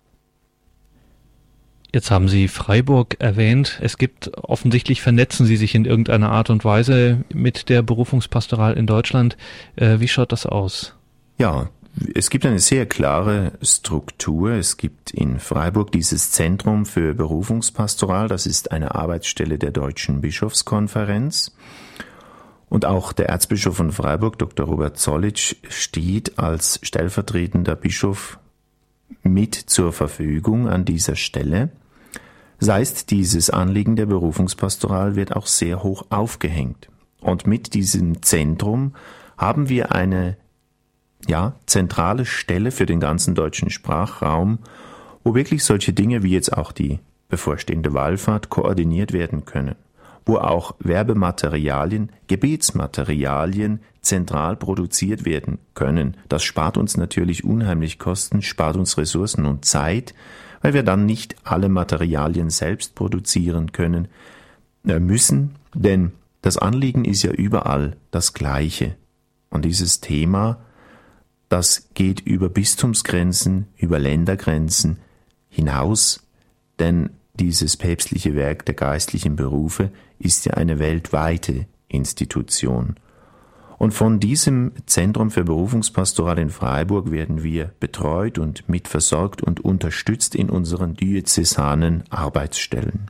Jetzt haben Sie Freiburg erwähnt. Es gibt, offensichtlich vernetzen Sie sich in irgendeiner Art und Weise mit der Berufungspastoral in Deutschland. Äh, wie schaut das aus? Ja, es gibt eine sehr klare Struktur. Es gibt in Freiburg dieses Zentrum für Berufungspastoral. Das ist eine Arbeitsstelle der Deutschen Bischofskonferenz. Und auch der Erzbischof von Freiburg, Doktor Robert Zollitsch, steht als stellvertretender Bischof mit zur Verfügung an dieser Stelle. Das heißt, dieses Anliegen der Berufungspastoral wird auch sehr hoch aufgehängt. Und mit diesem Zentrum haben wir eine ja, zentrale Stelle für den ganzen deutschen Sprachraum, wo wirklich solche Dinge wie jetzt auch die bevorstehende Wallfahrt koordiniert werden können, wo auch Werbematerialien, Gebetsmaterialien zentral produziert werden können. Das spart uns natürlich unheimlich Kosten, spart uns Ressourcen und Zeit, weil wir dann nicht alle Materialien selbst produzieren können äh, müssen, denn das Anliegen ist ja überall das Gleiche. Und dieses Thema, das geht über Bistumsgrenzen, über Ländergrenzen hinaus, denn dieses päpstliche Werk der geistlichen Berufe ist ja eine weltweite Institution. Und von diesem Zentrum für Berufungspastoral in Freiburg werden wir betreut und mitversorgt und unterstützt in unseren diözesanen Arbeitsstellen.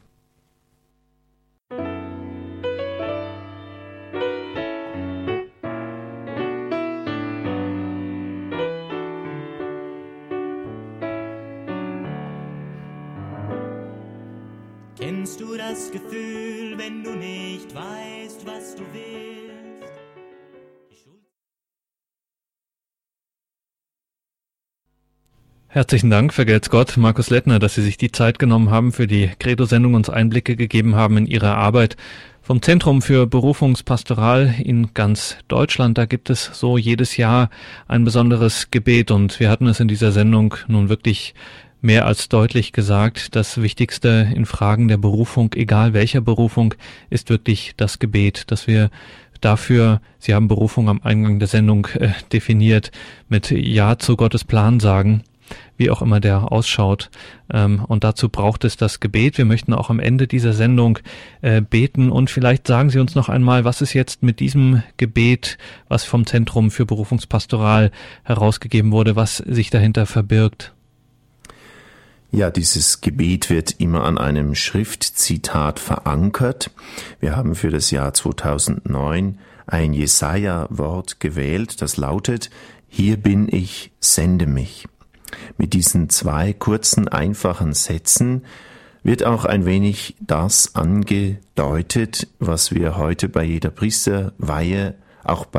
Kennst du das Gefühl, wenn du nicht weißt, was du willst? Herzlichen Dank, vergelt's Gott, Markus Lettner, dass Sie sich die Zeit genommen haben für die Credo-Sendung, uns Einblicke gegeben haben in Ihre Arbeit vom Zentrum für Berufungspastoral in ganz Deutschland. Da gibt es so jedes Jahr ein besonderes Gebet und wir hatten es in dieser Sendung nun wirklich mehr als deutlich gesagt. Das Wichtigste in Fragen der Berufung, egal welcher Berufung, ist wirklich das Gebet, dass wir dafür, Sie haben Berufung am Eingang der Sendung äh, definiert, mit Ja zu Gottes Plan sagen, wie auch immer der ausschaut. Ähm, und dazu braucht es das Gebet. Wir möchten auch am Ende dieser Sendung äh, beten und vielleicht sagen Sie uns noch einmal, was ist jetzt mit diesem Gebet, was vom Zentrum für Berufungspastoral herausgegeben wurde, was sich dahinter verbirgt? Ja, dieses Gebet wird immer an einem Schriftzitat verankert. Wir haben für das Jahr zweitausendneun ein Jesaja-Wort gewählt, das lautet: Hier bin ich, sende mich. Mit diesen zwei kurzen, einfachen Sätzen wird auch ein wenig das angedeutet, was wir heute bei jeder Priesterweihe, auch bei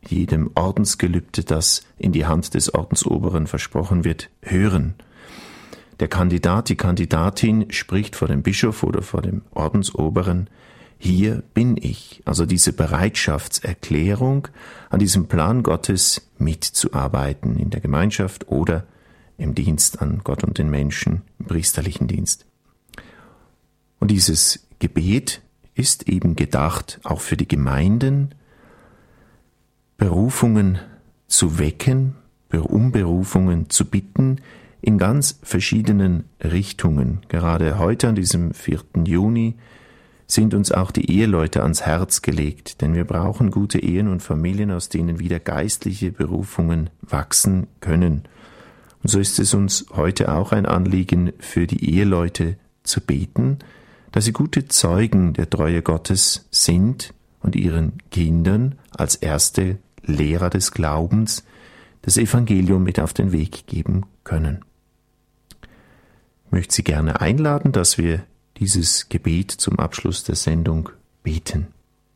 jedem Ordensgelübde, das in die Hand des Ordensoberen versprochen wird, hören. Der Kandidat, die Kandidatin spricht vor dem Bischof oder vor dem Ordensoberen: Hier bin ich. Also diese Bereitschaftserklärung, an diesem Plan Gottes mitzuarbeiten, in der Gemeinschaft oder im Dienst an Gott und den Menschen, im priesterlichen Dienst. Und dieses Gebet ist eben gedacht, auch für die Gemeinden, Berufungen zu wecken, um Berufungen zu bitten, in ganz verschiedenen Richtungen. Gerade heute, an diesem vierten Juni, sind uns auch die Eheleute ans Herz gelegt, denn wir brauchen gute Ehen und Familien, aus denen wieder geistliche Berufungen wachsen können. Und so ist es uns heute auch ein Anliegen, für die Eheleute zu beten, dass sie gute Zeugen der Treue Gottes sind und ihren Kindern als erste Lehrer des Glaubens das Evangelium mit auf den Weg geben können. Ich möchte Sie gerne einladen, dass wir dieses Gebet zum Abschluss der Sendung beten.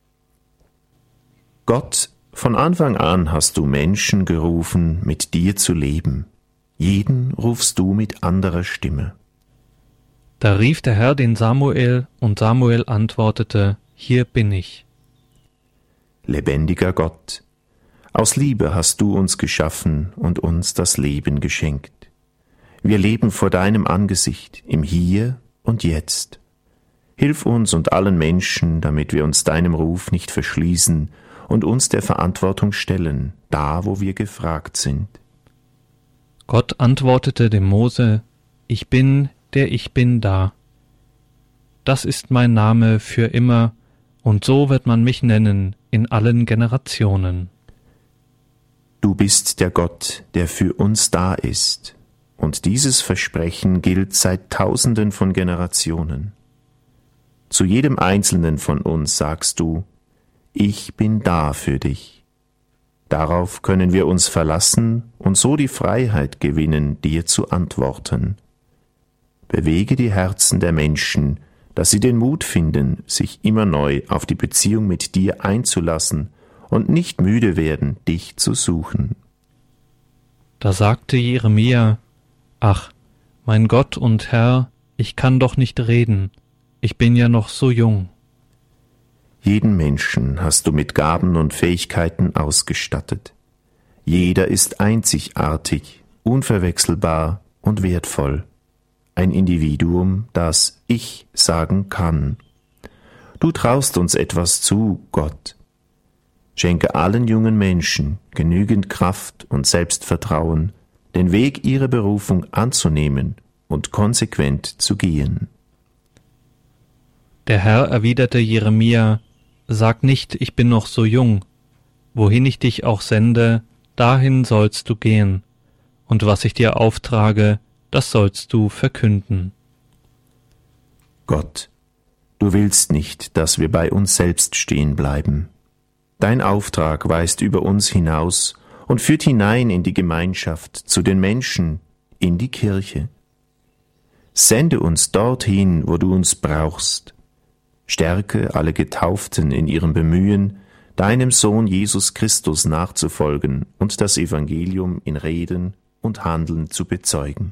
Gott, von Anfang an hast du Menschen gerufen, mit dir zu leben. Jeden rufst du mit anderer Stimme. Da rief der Herr den Samuel, und Samuel antwortete: Hier bin ich. Lebendiger Gott, aus Liebe hast du uns geschaffen und uns das Leben geschenkt. Wir leben vor deinem Angesicht, im Hier und Jetzt. Hilf uns und allen Menschen, damit wir uns deinem Ruf nicht verschließen und uns der Verantwortung stellen, da wo wir gefragt sind. Gott antwortete dem Mose: Ich bin, der ich bin da. Das ist mein Name für immer, und so wird man mich nennen in allen Generationen. Du bist der Gott, der für uns da ist, und dieses Versprechen gilt seit Tausenden von Generationen. Zu jedem Einzelnen von uns sagst du: Ich bin da für dich. Darauf können wir uns verlassen und so die Freiheit gewinnen, dir zu antworten. Bewege die Herzen der Menschen, dass sie den Mut finden, sich immer neu auf die Beziehung mit dir einzulassen und nicht müde werden, dich zu suchen. Da sagte Jeremia: Ach, mein Gott und Herr, ich kann doch nicht reden, ich bin ja noch so jung. Jeden Menschen hast du mit Gaben und Fähigkeiten ausgestattet. Jeder ist einzigartig, unverwechselbar und wertvoll. Ein Individuum, das Ich sagen kann. Du traust uns etwas zu, Gott. Schenke allen jungen Menschen genügend Kraft und Selbstvertrauen, den Weg ihrer Berufung anzunehmen und konsequent zu gehen. Der Herr erwiderte Jeremia: Sag nicht, ich bin noch so jung. Wohin ich dich auch sende, dahin sollst du gehen. Und was ich dir auftrage, das sollst du verkünden. Gott, du willst nicht, dass wir bei uns selbst stehen bleiben. Dein Auftrag weist über uns hinaus und führt hinein in die Gemeinschaft, zu den Menschen, in die Kirche. Sende uns dorthin, wo du uns brauchst. Stärke alle Getauften in ihrem Bemühen, deinem Sohn Jesus Christus nachzufolgen und das Evangelium in Reden und Handeln zu bezeugen.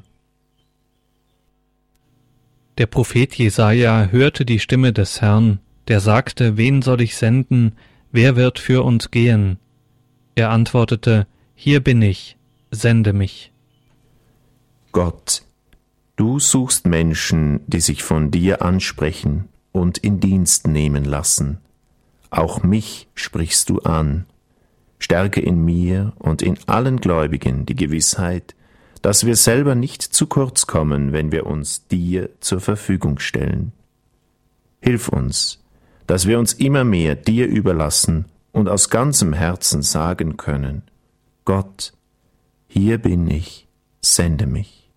Der Prophet Jesaja hörte die Stimme des Herrn, der sagte: Wen soll ich senden? Wer wird für uns gehen? Er antwortete: Hier bin ich, sende mich. Gott, du suchst Menschen, die sich von dir ansprechen und in Dienst nehmen lassen. Auch mich sprichst du an. Stärke in mir und in allen Gläubigen die Gewissheit, dass wir selber nicht zu kurz kommen, wenn wir uns dir zur Verfügung stellen. Hilf uns, dass wir uns immer mehr dir überlassen und aus ganzem Herzen sagen können: Gott, hier bin ich, sende mich.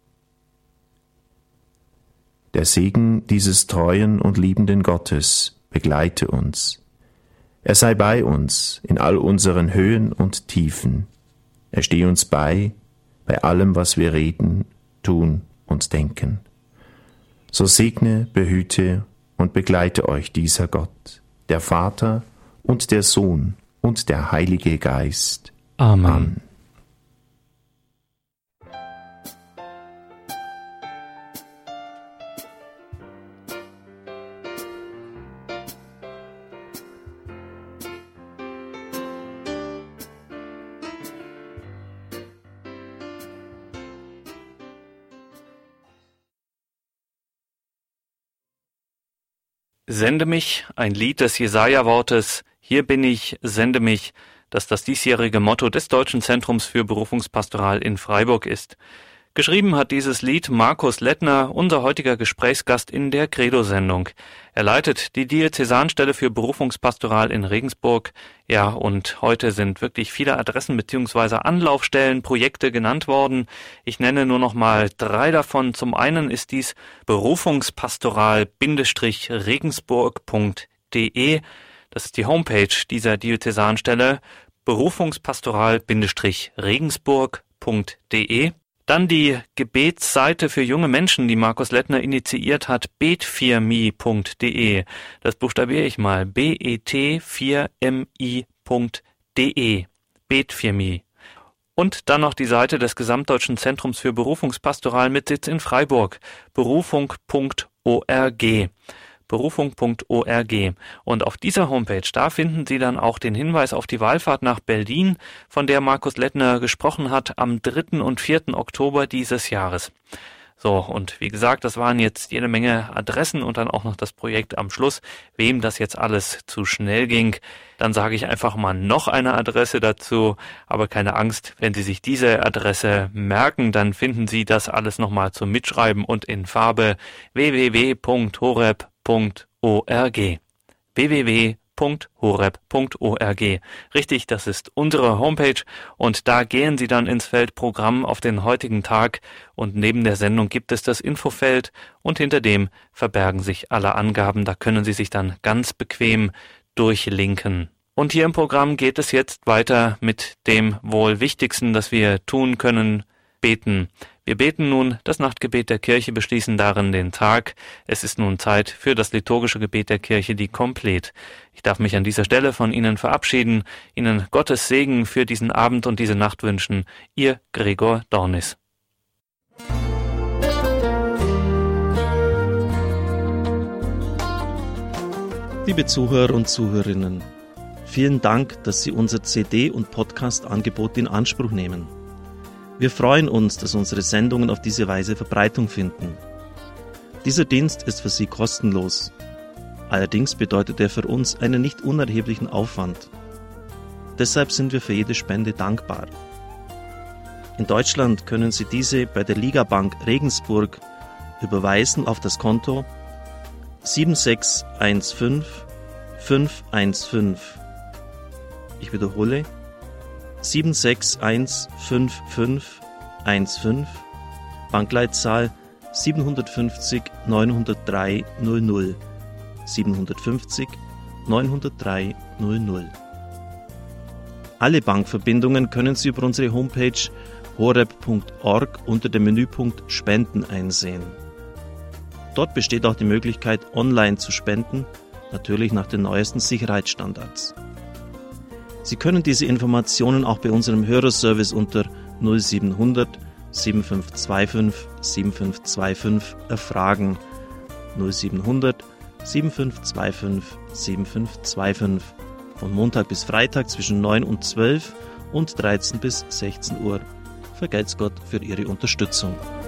Der Segen dieses treuen und liebenden Gottes begleite uns. Er sei bei uns in all unseren Höhen und Tiefen. Er stehe uns bei, bei allem, was wir reden, tun und denken. So segne, behüte und begleite euch dieser Gott, der Vater und der Sohn und der Heilige Geist. Amen. Amen. Sende mich, ein Lied des Jesaja-Wortes, hier bin ich, sende mich, das das diesjährige Motto des Deutschen Zentrums für Berufungspastoral in Freiburg ist. Geschrieben hat dieses Lied Markus Lettner, unser heutiger Gesprächsgast in der Credo-Sendung. Er leitet die Diözesanstelle für Berufungspastoral in Regensburg. Ja, und heute sind wirklich viele Adressen bzw. Anlaufstellen, Projekte genannt worden. Ich nenne nur noch mal drei davon. Zum einen ist dies berufungspastoral-regensburg punkt de. Das ist die Homepage dieser Diözesanstelle, berufungspastoral-regensburg punkt de. Dann die Gebetsseite für junge Menschen, die Markus Lettner initiiert hat, bet vier mi punkt de. Das buchstabiere ich mal, b e t vier m i punkt de, bet vier mi. Und dann noch die Seite des Gesamtdeutschen Zentrums für Berufungspastoral mit Sitz in Freiburg, berufung punkt org. berufung punkt org. Und auf dieser Homepage, da finden Sie dann auch den Hinweis auf die Wallfahrt nach Berlin, von der Markus Lettner gesprochen hat, am dritten und vierten Oktober dieses Jahres. So, und wie gesagt, das waren jetzt jede Menge Adressen und dann auch noch das Projekt am Schluss. Wem das jetzt alles zu schnell ging, dann sage ich einfach mal noch eine Adresse dazu. Aber keine Angst, wenn Sie sich diese Adresse merken, dann finden Sie das alles nochmal zum Mitschreiben und in Farbe w w w punkt horeb punkt org. w w w punkt horeb punkt org. Richtig, das ist unsere Homepage und da gehen Sie dann ins Feld Programm auf den heutigen Tag und neben der Sendung gibt es das Infofeld und hinter dem verbergen sich alle Angaben. Da können Sie sich dann ganz bequem durchlinken. Und hier im Programm geht es jetzt weiter mit dem wohl Wichtigsten, das wir tun können, beten. Wir beten nun das Nachtgebet der Kirche, beschließen darin den Tag. Es ist nun Zeit für das liturgische Gebet der Kirche, die Komplett. Ich darf mich an dieser Stelle von Ihnen verabschieden, Ihnen Gottes Segen für diesen Abend und diese Nacht wünschen. Ihr Gregor Dornis. Liebe Zuhörer und Zuhörerinnen, vielen Dank, dass Sie unser C D- und Podcast-Angebot in Anspruch nehmen. Wir freuen uns, dass unsere Sendungen auf diese Weise Verbreitung finden. Dieser Dienst ist für Sie kostenlos. Allerdings bedeutet er für uns einen nicht unerheblichen Aufwand. Deshalb sind wir für jede Spende dankbar. In Deutschland können Sie diese bei der Ligabank Regensburg überweisen auf das Konto sieben sechs eins fünf fünf eins fünf. Ich wiederhole sieben sechs eins fünf fünf eins fünf, Bankleitzahl siebenhundertfünfzig neunhundertdrei null null, siebenhundertfünfzig neunhundertdrei null null. Alle Bankverbindungen können Sie über unsere Homepage horeb punkt org unter dem Menüpunkt Spenden einsehen. Dort besteht auch die Möglichkeit, online zu spenden, natürlich nach den neuesten Sicherheitsstandards. Sie können diese Informationen auch bei unserem Hörerservice unter null siebenhundert sieben fünf zwei fünf sieben fünf zwei fünf erfragen. null siebenhundert sieben fünf zwei fünf sieben fünf zwei fünf. Von Montag bis Freitag zwischen neun und zwölf und dreizehn bis sechzehn Uhr. Vergelt's Gott für Ihre Unterstützung.